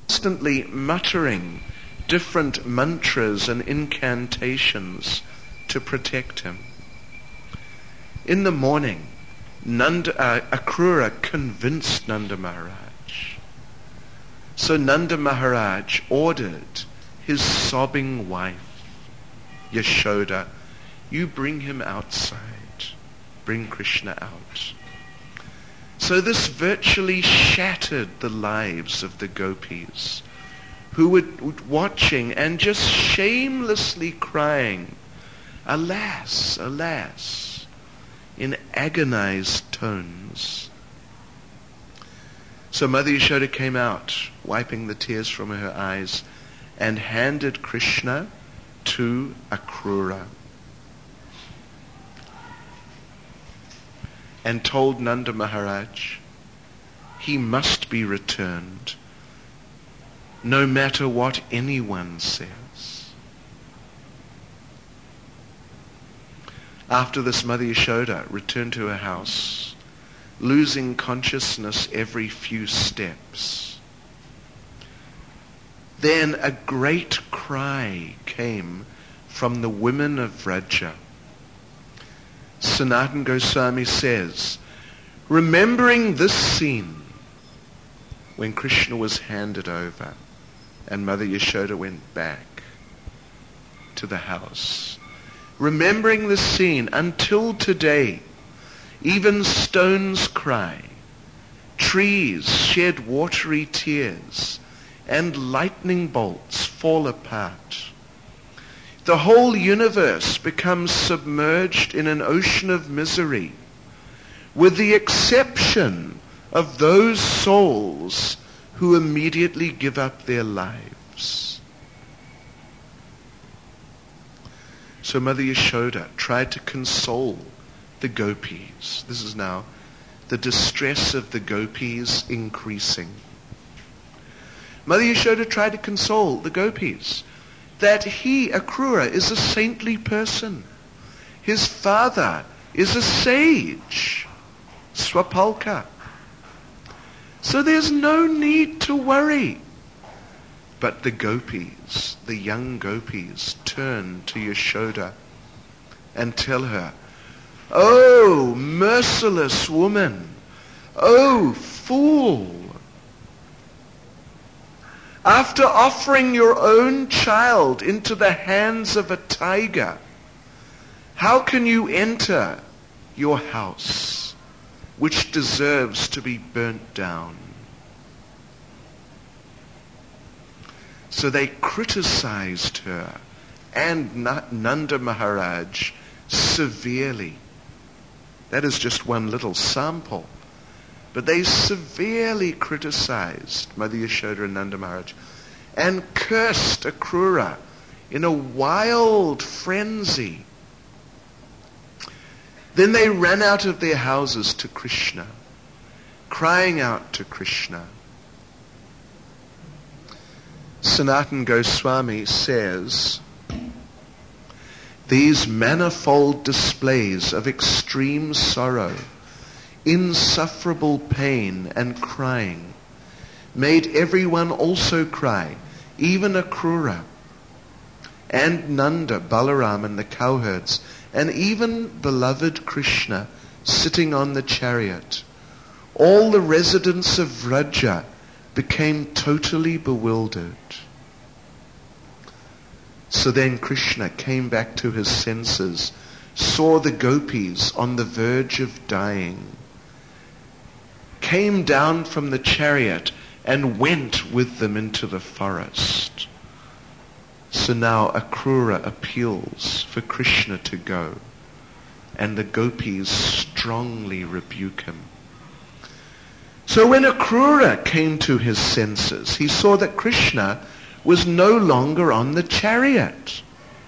constantly muttering different mantras and incantations to protect him. In the morning, Akrura convinced Nanda Maharaj. So Nanda Maharaj ordered his sobbing wife, Yashoda, you bring him outside. Bring Krishna out. So this virtually shattered the lives of the gopis, who were watching and just shamelessly crying, alas, alas, in agonized tones. So Mother Yashoda came out, wiping the tears from her eyes, and handed Krishna to Akrura, and told Nanda Maharaj he must be returned no matter what anyone says. After this, Mother Yashoda returned to her house, losing consciousness every few steps. Then a great cry came from the women of Vraja. Sanatana Goswami says, remembering this scene when Krishna was handed over and Mother Yashoda went back to the house, remembering this scene until today, even stones cry, trees shed watery tears, and lightning bolts fall apart. The whole universe becomes submerged in an ocean of misery, with the exception of those souls who immediately give up their lives. So Mother Yashoda tried to console the gopis. This is now the distress of the gopis increasing. Mother Yashoda tried to console the gopis that he, Akrura, is a saintly person. His father is a sage, Swapalka. So there's no need to worry. But the gopis, the young gopis, turn to Yashoda and tell her, oh, merciless woman, oh, fool, after offering your own child into the hands of a tiger, how can you enter your house, which deserves to be burnt down? So they criticized her and Nanda Maharaj severely. That is just one little sample. But they severely criticized Mother Yashoda and Nanda Maharaj and cursed Akrura in a wild frenzy. Then they ran out of their houses to Krishna, crying out to Krishna. Sanatana Goswami says, these manifold displays of extreme sorrow, insufferable pain and crying, made everyone also cry, even Akrura, and Nanda, Balaram and the cowherds, and even beloved Krishna sitting on the chariot. All the residents of Vraja became totally bewildered. So then Krishna came back to his senses, saw the gopis on the verge of dying, came down from the chariot and went with them into the forest. So now Akrura appeals for Krishna to go, and the gopis strongly rebuke him. So when Akrura came to his senses, he saw that Krishna was no longer on the chariot.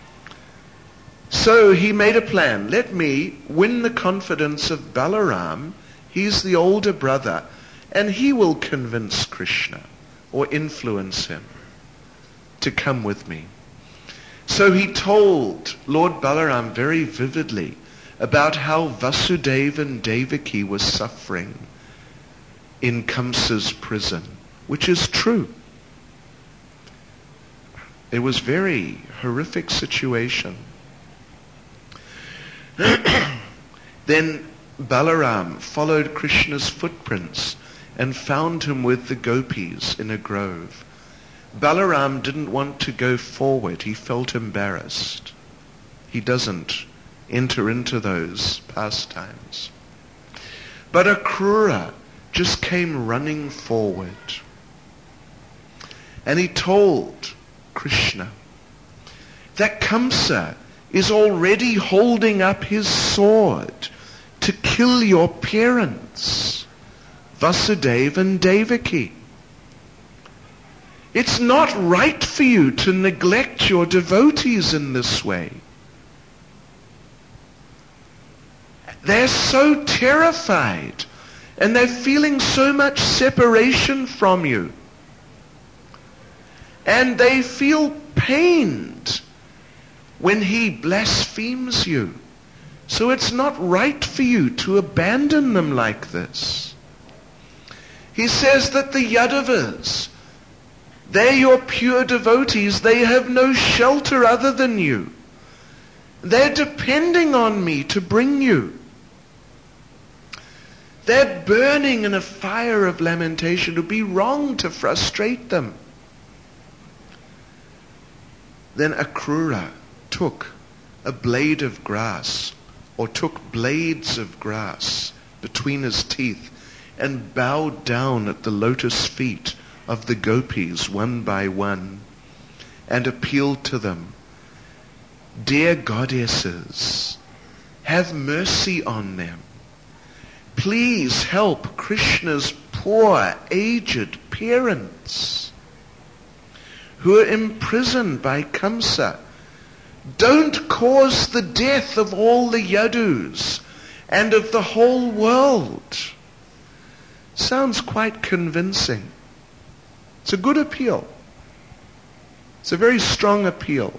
So he made a plan. Let me win the confidence of Balaram. He's the older brother, and he will convince Krishna or influence him to come with me. So he told Lord Balaram very vividly about how Vasudeva and Devaki was suffering in Kamsa's prison, which is true. It was very horrific situation. Then Balaram followed Krishna's footprints and found him with the gopis in a grove. Balaram didn't want to go forward. He felt embarrassed. He doesn't enter into those pastimes. But Akrura just came running forward. And he told Krishna that Kamsa is already holding up his sword to kill your parents, Vasudeva and Devaki. It's not right for you to neglect your devotees in this way. They're so terrified and they're feeling so much separation from you. And they feel pained when he blasphemes you. So it's not right for you to abandon them like this. He says that the Yadavas, they're your pure devotees. They have no shelter other than you. They're depending on me to bring you. They're burning in a fire of lamentation. It would be wrong to frustrate them. Then Akrura took a blade of grass, or took blades of grass between his teeth, and bowed down at the lotus feet of the gopis one by one, and appealed to them, "Dear goddesses, have mercy on them. Please help Krishna's poor, aged parents who are imprisoned by Kamsa. Don't cause the death of all the Yadus and of the whole world." Sounds quite convincing. It's a good appeal. It's a very strong appeal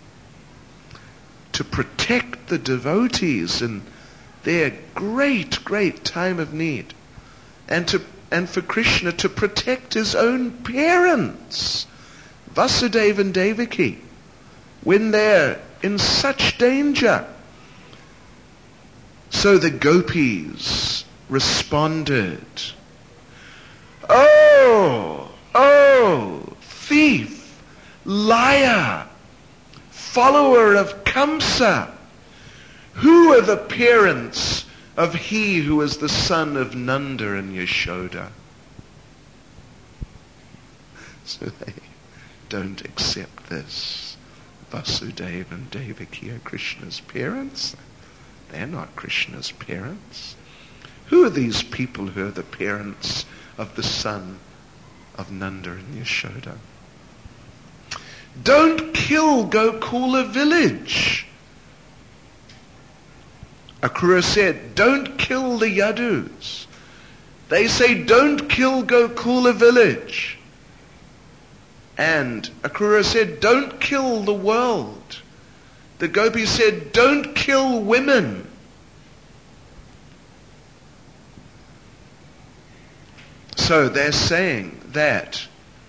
to protect the devotees in their great, great time of need, and for Krishna to protect his own parents, Vasudeva and Devaki, when they're in such danger. So the gopis responded, Oh, thief, liar, follower of Kamsa, who are the parents of he who is the son of Nanda and Yashoda? So they don't accept this. Vasudeva and Devaki are Krishna's parents. They're not Krishna's parents. Who are these people who are the parents of the son of Nanda and Yashoda? Don't kill Gokula village. Akrura said, don't kill the Yadus. They say, don't kill Gokula village. And Akrura said, don't kill the world. The gopis said, don't kill women. So they're saying that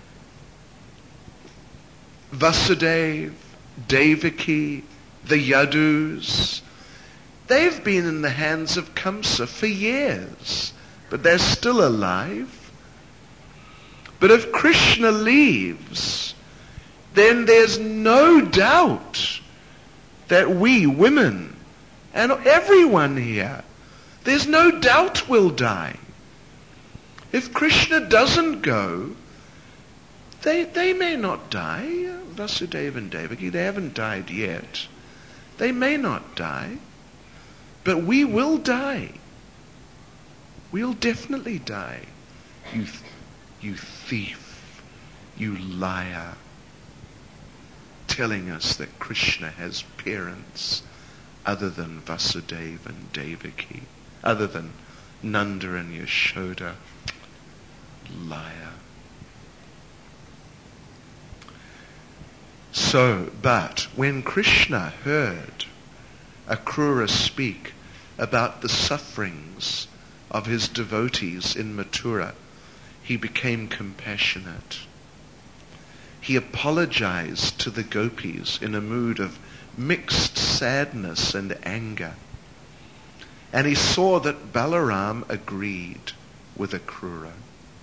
Vasudeva, Devaki, the Yadus, they've been in the hands of Kamsa for years, but they're still alive. But if Krishna leaves, then there's no doubt that we women and everyone here, there's no doubt we'll die. If Krishna doesn't go, they may not die. Vasudeva and Devaki, they haven't died yet. They may not die, but we will die. We'll definitely die. You thief, you liar, telling us that Krishna has parents other than Vasudeva and Devaki, other than Nanda and Yashoda. Liar. So, but when Krishna heard Akrura speak about the sufferings of his devotees in Mathura, he became compassionate. he apologized to the gopis in a mood of mixed sadness and anger. And he saw that Balaram agreed with Akrura.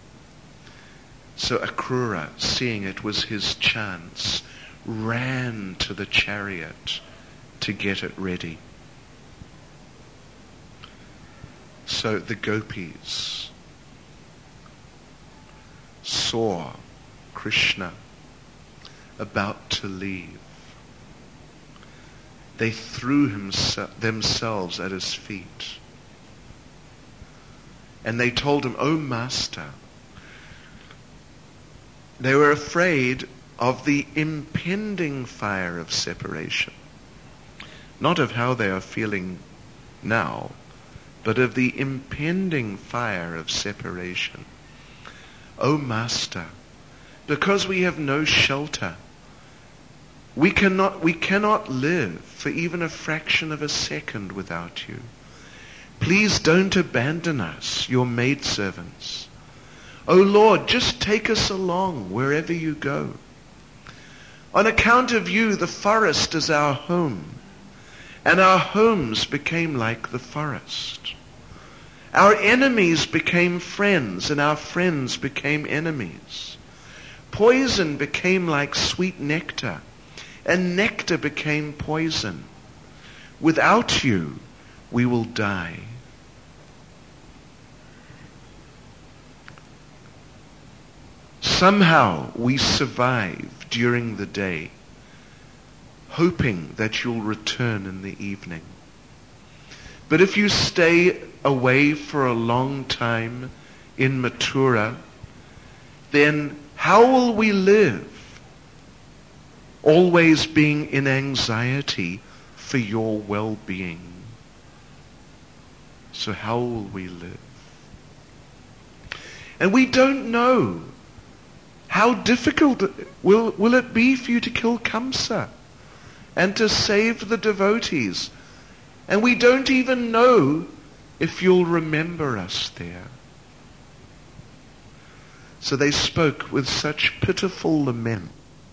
So Akrura, seeing it was his chance, ran to the chariot to get it ready. So the gopis saw Krishna about to leave. They threw themselves at his feet. And they told him, "O Master," they were afraid of the impending fire of separation. Not of how they are feeling now, but of the impending fire of separation. "O Master, because we have no shelter, we cannot live for even a fraction of a second without you. Please don't abandon us, your maidservants. O Lord, just take us along wherever you go. On account of you, the forest is our home, and our homes became like the forest. Our enemies became friends, and our friends became enemies. Poison became like sweet nectar, and nectar became poison. Without you, we will die." Somehow we survive during the day, hoping that you'll return in the evening. But if you stay away for a long time in Mathura, then how will we live? Always being in anxiety for your well-being. So how will we live? And we don't know how difficult will it be for you to kill Kamsa and to save the devotees. And we don't even know if you'll remember us there. So they spoke with such pitiful lament.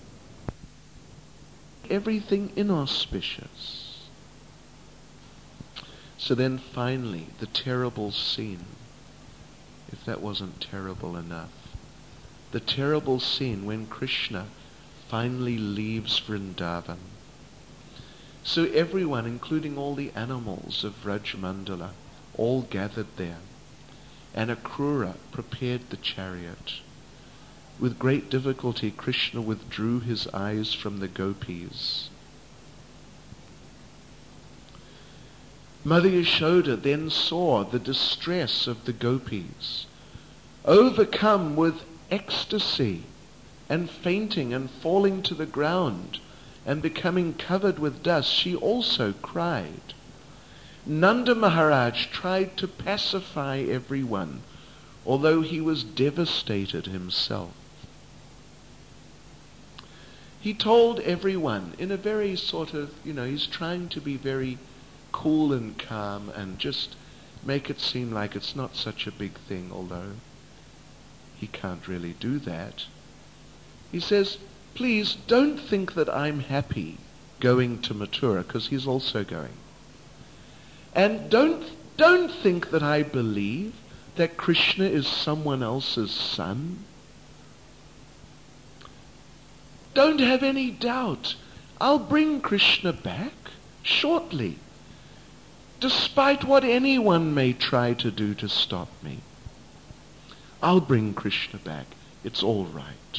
Everything inauspicious. So then finally, the terrible scene, if that wasn't terrible enough, the terrible scene when Krishna finally leaves Vrindavan. So everyone, including all the animals of Vrajmandala, all gathered there, and Akrura prepared the chariot. With great difficulty, Krishna withdrew his eyes from the gopis. Mother Yashoda then saw the distress of the gopis. Overcome with ecstasy and fainting and falling to the ground and becoming covered with dust, she also cried. Nanda Maharaj tried to pacify everyone, although he was devastated himself. He told everyone in a very sort of, he's trying to be very cool and calm and just make it seem like it's not such a big thing, although he can't really do that. He says, please don't think that I'm happy going to Mathura, because he's also going. And don't think that I believe that Krishna is someone else's son. Don't have any doubt. I'll bring Krishna back shortly, despite what anyone may try to do to stop me. I'll bring Krishna back. It's all right.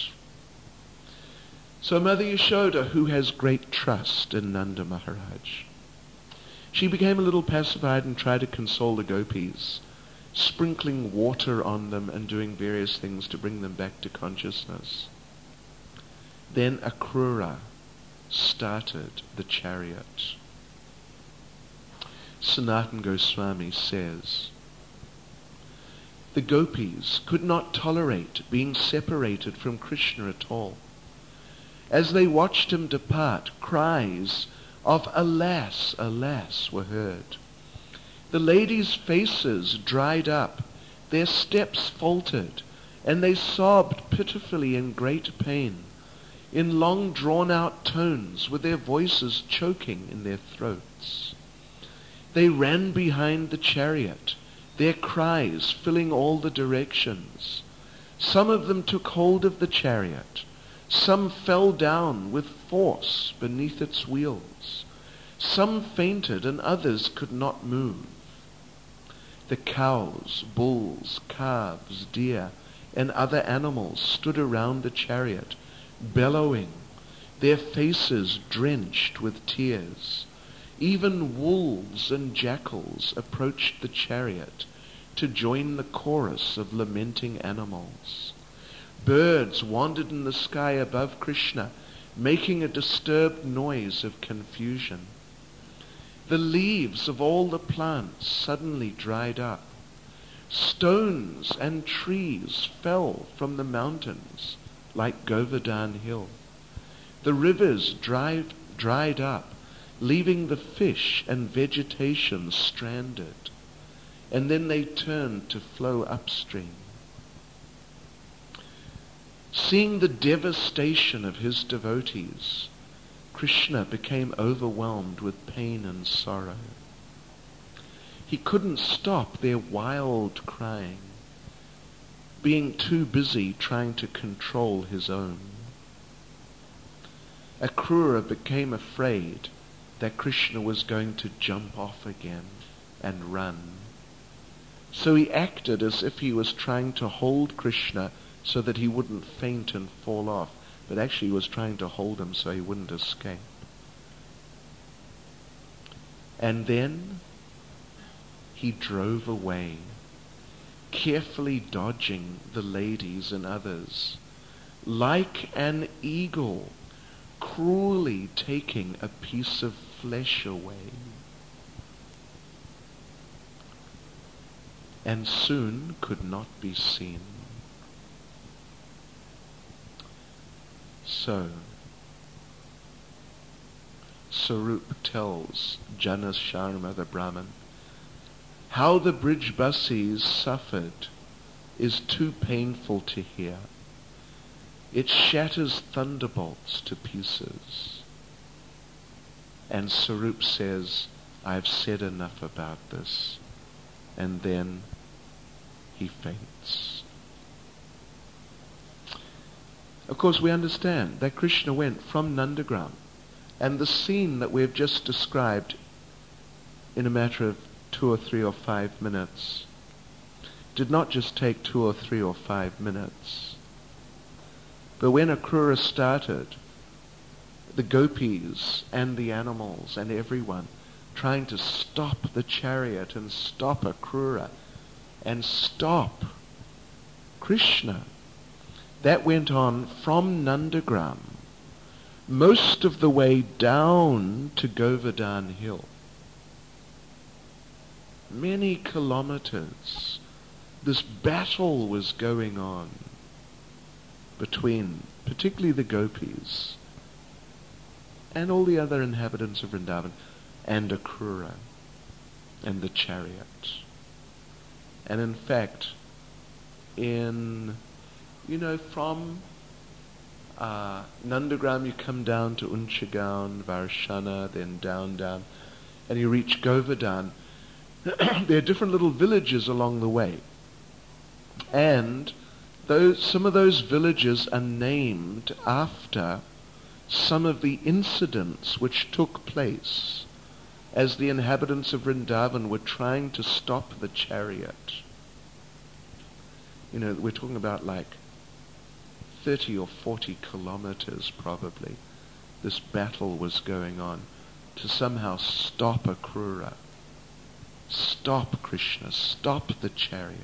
So Mother Yashoda, who has great trust in Nanda Maharaj, she became a little pacified and tried to console the gopis, sprinkling water on them and doing various things to bring them back to consciousness. Then Akrura started the chariot. Sanatana Goswami says, the gopis could not tolerate being separated from Krishna at all. As they watched him depart, cries of alas, alas were heard. The ladies' faces dried up, their steps faltered, and they sobbed pitifully in great pain. in long drawn-out tones with their voices choking in their throats. They ran behind the chariot, their cries filling all the directions. Some of them took hold of the chariot. Some fell down with force beneath its wheels. Some fainted and others could not move. The cows, bulls, calves, deer, and other animals stood around the chariot, bellowing, their faces drenched with tears. Even wolves and jackals approached the chariot to join the chorus of lamenting animals. Birds wandered in the sky above Krishna, making a disturbed noise of confusion. The leaves of all the plants suddenly dried up. Stones and trees fell from the mountains like Govardhan Hill. The rivers dried up, leaving the fish and vegetation stranded, and then they turned to flow upstream. Seeing the devastation of his devotees, Krishna became overwhelmed with pain and sorrow. He couldn't stop their wild crying, being too busy trying to control his own. Akrura became afraid that Krishna was going to jump off again and run. So he acted as if he was trying to hold Krishna so that he wouldn't faint and fall off, but actually he was trying to hold him so he wouldn't escape. And then he drove away, carefully dodging the ladies and others, like an eagle, cruelly taking a piece of flesh away. And soon could not be seen. So, Sarup tells Janas Sharma the Brahmin, how the Brijbasis suffered is too painful to hear. It shatters thunderbolts to pieces. And Sarup says, I've said enough about this. And then he faints. Of course, we understand that Krishna went from Nandagram, and the scene that we've just described in a matter of 2 or 3 or 5 minutes did not just take 2 or 3 or 5 minutes. But when Akrura started, the gopis and the animals and everyone trying to stop the chariot and stop Akrura and stop Krishna, that went on from Nandagram most of the way down to Govardhan Hill. Many kilometers. This battle was going on between particularly the gopis and all the other inhabitants of Vrindavan and Akrura and the chariot. And in fact, from Nandagram you come down to Unchagaon, Varshana, then down, and you reach Govardhan. There are different little villages along the way. And some of those villages are named after some of the incidents which took place as the inhabitants of Vrindavan were trying to stop the chariot. We're talking about like 30 or 40 kilometers probably. This battle was going on to somehow stop Akrura, stop Krishna, stop the chariot.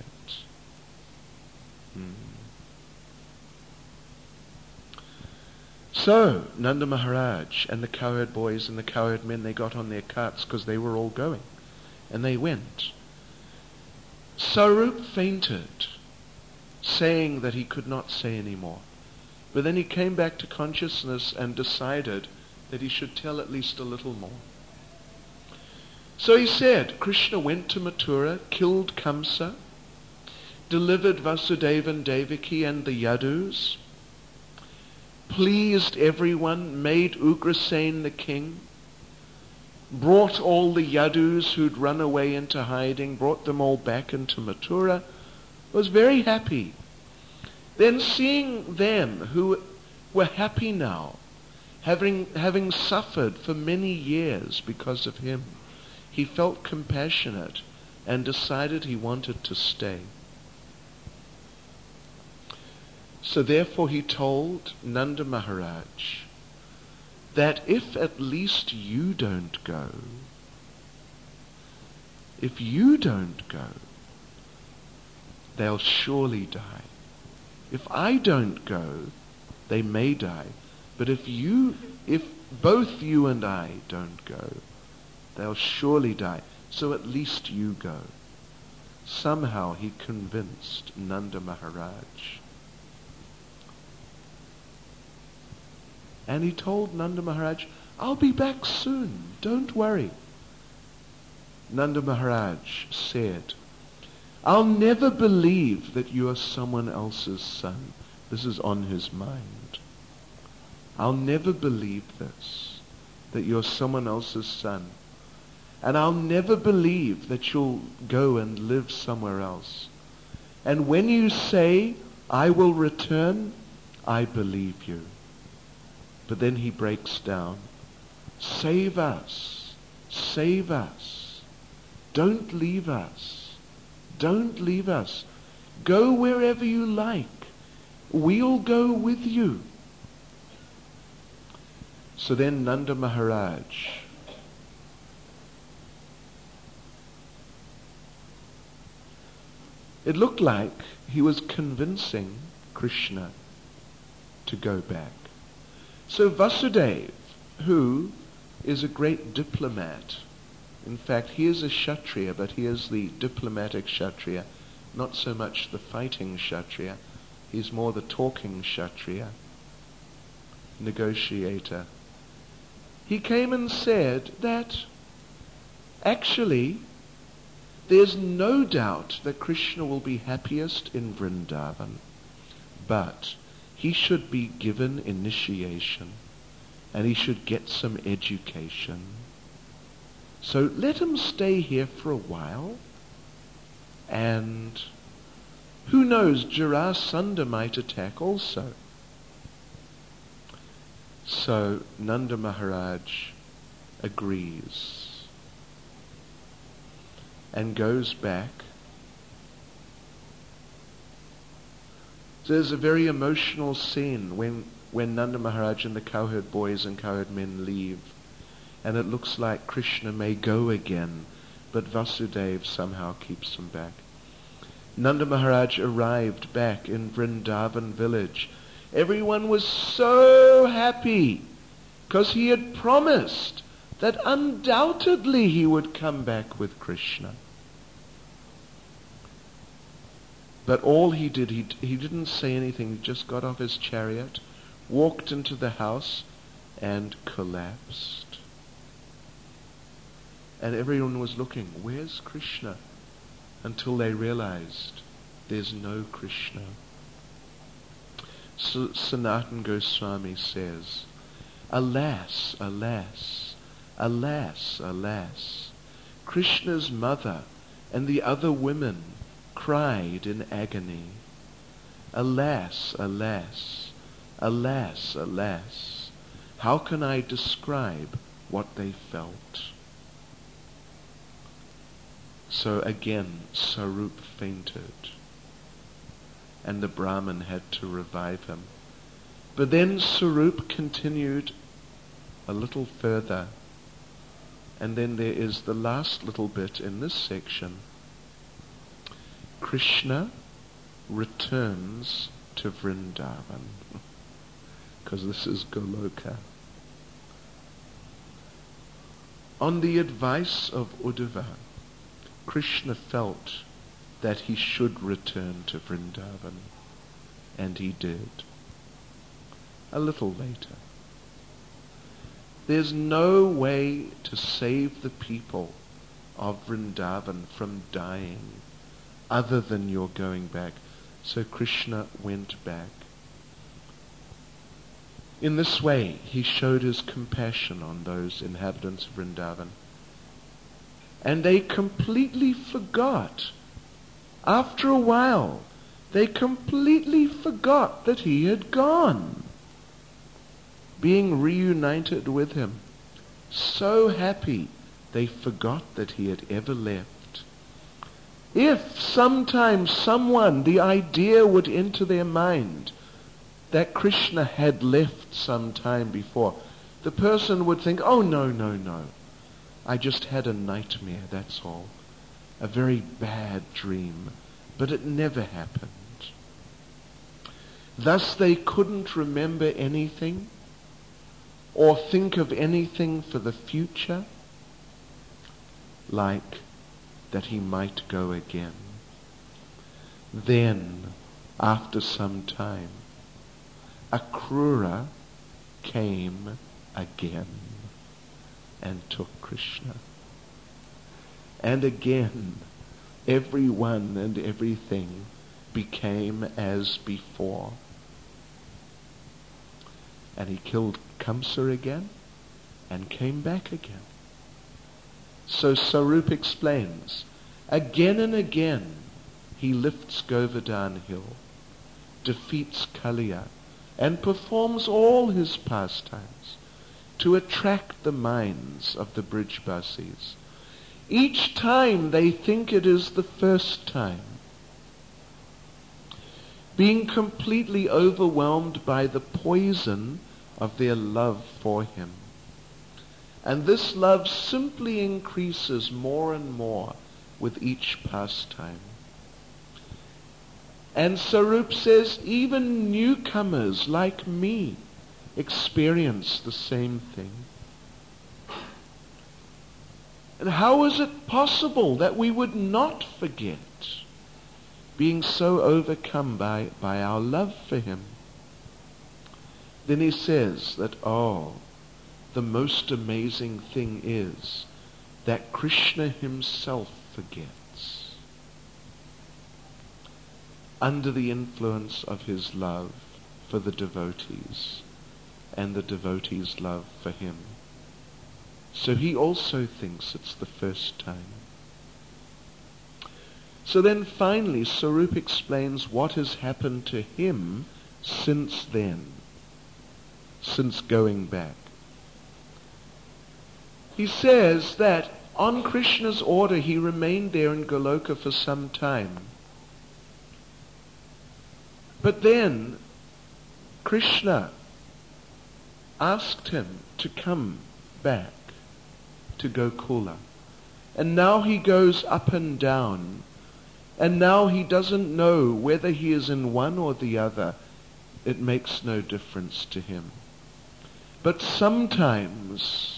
So, Nanda Maharaj and the cowherd boys and the cowherd men, they got on their carts because they were all going. And they went. Sarup fainted, saying that he could not say any more. But then he came back to consciousness and decided that he should tell at least a little more. So he said, Krishna went to Mathura, killed Kamsa, delivered Vasudeva and Devaki and the Yadus, pleased everyone, made Ugrasen the king, brought all the Yadus who'd run away into hiding, brought them all back into Mathura, was very happy. Then seeing them who were happy now, having suffered for many years because of him, he felt compassionate and decided he wanted to stay. So therefore he told Nanda Maharaj that if at least you don't go, they'll surely die. If I don't go, they may die. But if both you and I don't go, they'll surely die. So at least you go. Somehow he convinced Nanda Maharaj. And he told Nanda Maharaj, I'll be back soon, don't worry. Nanda Maharaj said, I'll never believe that you are someone else's son. This is on his mind. I'll never believe this, that you're someone else's son. And I'll never believe that you'll go and live somewhere else. And when you say, I will return, I believe you. But then he breaks down. Save us. Save us. Don't leave us. Don't leave us. Go wherever you like. We'll go with you. So then Nanda Maharaj it looked like he was convincing Krishna to go back. So Vasudeva, who is a great diplomat, in fact he is a Kshatriya, but he is the diplomatic Kshatriya, not so much the fighting Kshatriya, he's more the talking Kshatriya, negotiator. He came and said that actually there's no doubt that Krishna will be happiest in Vrindavan, but he should be given initiation and he should get some education. So let him stay here for a while, and who knows, Jarasandha might attack also. So Nanda Maharaj agrees and goes back. So there's a very emotional scene when Nanda Maharaj and the cowherd boys and cowherd men leave, and it looks like Krishna may go again, but Vasudeva somehow keeps him back. Nanda Maharaj arrived back in Vrindavan village. Everyone was so happy because he had promised that undoubtedly he would come back with Krishna. But all he did, he didn't say anything. He just got off his chariot, walked into the house, and collapsed. And everyone was looking, where's Krishna? Until they realized there's no Krishna. So Sanatana Goswami says, alas, alas, alas, alas, Krishna's mother and the other women cried in agony. Alas, alas, alas, alas, how can I describe what they felt? So again, Sarup fainted, and the Brahmin had to revive him. But then Sarup continued a little further, and then there is the last little bit in this section. Krishna returns to Vrindavan, because this is Goloka. On the advice of Uddhava, Krishna felt that he should return to Vrindavan, and he did. A little later. There's no way to save the people of Vrindavan from dying other than your going back. So Krishna went back. In this way, he showed his compassion on those inhabitants of Vrindavan. And they completely forgot. After a while, they completely forgot that he had gone. Being reunited with him, so happy, they forgot that he had ever left. If sometimes the idea would enter their mind that Krishna had left some time before, the person would think, oh, no. I just had a nightmare, that's all. A very bad dream. But it never happened. Thus they couldn't remember anything or think of anything for the future, like that he might go again. Then, after some time, Akrura came again and took Krishna. And again, everyone and everything became as before. And he killed Kamsa again and came back again. So Sarup explains, again and again he lifts Govardhan hill, defeats Kaliya, and performs all his pastimes to attract the minds of the Brijbasis. Each time they think it is the first time, being completely overwhelmed by the poison of their love for him. And this love simply increases more and more with each pastime. And Sarup says, even newcomers like me experience the same thing. And how is it possible that we would not forget, being so overcome by our love for him? Then he says that, the most amazing thing is that Krishna himself forgets under the influence of his love for the devotees and the devotees' love for him. So he also thinks it's the first time. So then finally Sarup explains what has happened to him since then, since going back. He says that on Krishna's order he remained there in Goloka for some time. But then Krishna asked him to come back to Gokula. And now he goes up and down. And now he doesn't know whether he is in one or the other. It makes no difference to him. But sometimes,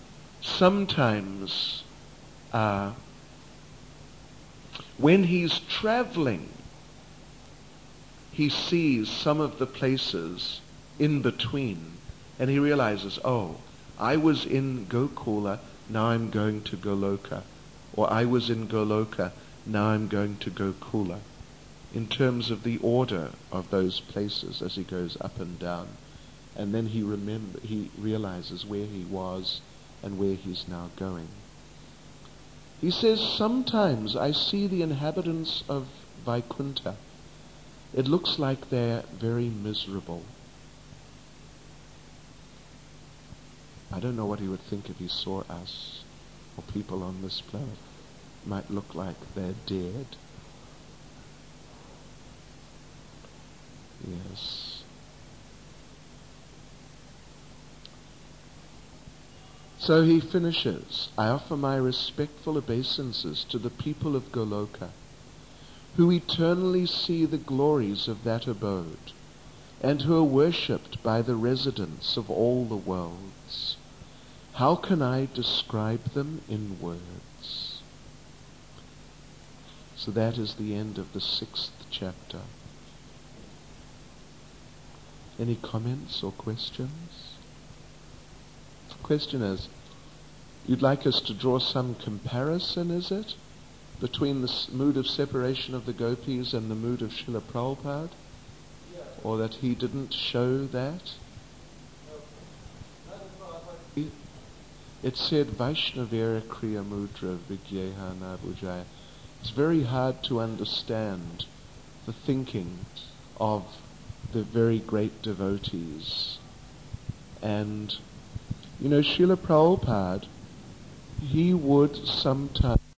when he's traveling, he sees some of the places in between, and he realizes, I was in Gokula, now I'm going to Goloka. Or I was in Goloka, now I'm going to Gokula. In terms of the order of those places as he goes up and down. And then he realizes where he was and where he's now going. He says, sometimes I see the inhabitants of Vaikuntha. It looks like they're very miserable. I don't know what he would think if he saw us or people on this planet. It might look like they're dead. Yes. So he finishes, I offer my respectful obeisances to the people of Goloka, who eternally see the glories of that abode, and who are worshipped by the residents of all the worlds. How can I describe them in words? So that is the end of the 6th chapter. Any comments or questions? The question is, you'd like us to draw some comparison, is it, between the mood of separation of the gopis and the mood of Srila Prabhupada? Or that he didn't show that? it said Vaishnavera Kriya Mudra Vigyeha Nabujaya. It's very hard to understand the thinking of the very great devotees. And, Srila Prabhupada, he would sometimes